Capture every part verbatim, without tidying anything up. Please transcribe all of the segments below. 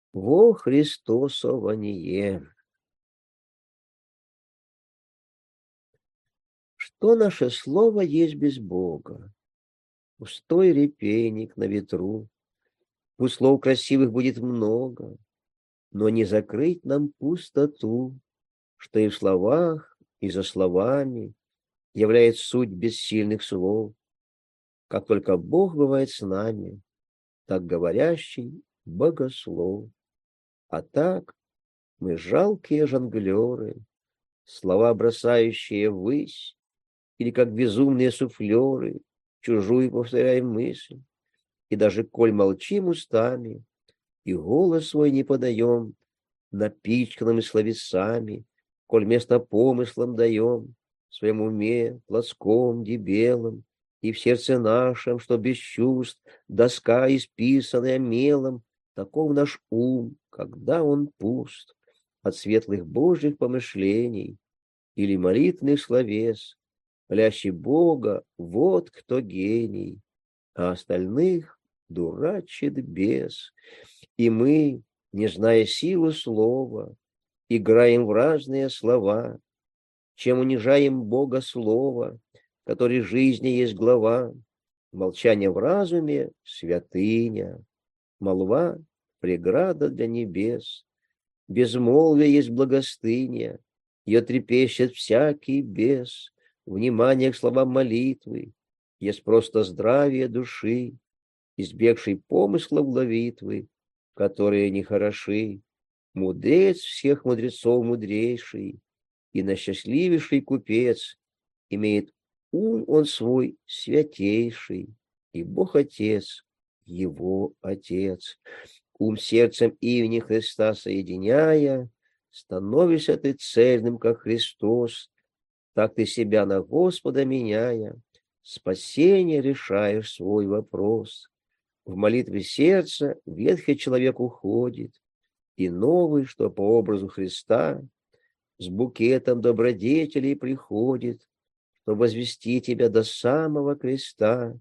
Во Христосование. Что наше слово есть без Бога? Пустой репейник на ветру. Пусть слов красивых будет много, но не закрыть нам пустоту, что и в словах, и за словами является суть бессильных слов. Как только Бог бывает с нами, так говорящий богослов. А так мы жалкие жонглеры, слова бросающие ввысь, или как безумные суфлеры, чужую повторяем мысль. И даже коль молчим устами, и голос свой не подаем, напичканными словесами, коль место помыслам даем, в своем уме, плоском, дебелом, и в сердце нашем, что без чувств, доска, исписанная мелом, таков наш ум, когда он пуст от светлых Божьих помышлений или молитвенных словес, молящий Бога, вот кто гений, а остальных дурачит бес. И мы, не зная силы слова, играем в разные слова, чем унижаем Бога слова, который жизни есть глава. Молчание в разуме — святыня, молва — преграда для небес. Безмолвие есть благостыня, ее трепещет всякий бес. Внимание к словам молитвы есть просто здравие души, избегший помыслов ловитвы, которые нехороши. Мудрец всех мудрецов мудрейший, и насчастливейший купец имеет ум он свой святейший, и Бог Отец его Отец. Ум сердцем имени Христа соединяя, становишься ты цельным, как Христос, так ты себя на Господа меняя, спасение решаешь свой вопрос. В молитве сердца ветхий человек уходит, и новый, что по образу Христа, с букетом добродетелей приходит, чтобы возвести тебя до самого креста.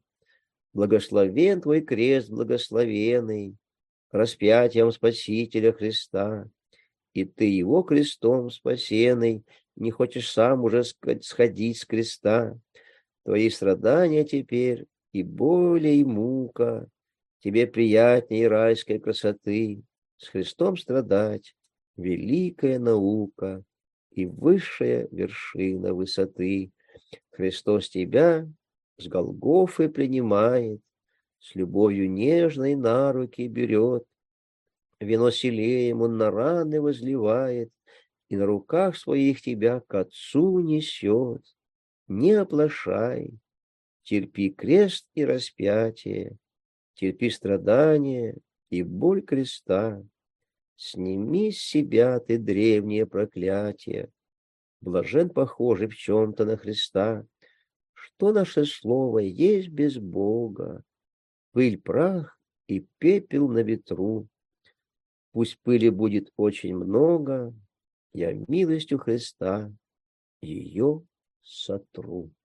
Благословен твой крест благословенный, распятием Спасителя Христа, и ты его крестом спасенный не хочешь сам уже сходить с креста. Твои страдания теперь и боль, и мука тебе приятнее райской красоты. С Христом страдать — великая наука и высшая вершина высоты. Христос тебя с Голгофы принимает, с любовью нежной на руки берет, вино селеем он на раны возливает, и на руках своих тебя к Отцу несет. Не оплошай, терпи крест и распятие, терпи страдания и боль креста. Сними с себя ты древнее проклятие, блажен похожий в чем-то на Христа. Что наше слово есть без Бога? Пыль, прах и пепел на ветру. Пусть пыли будет очень много, я милостью Христа ее сотру.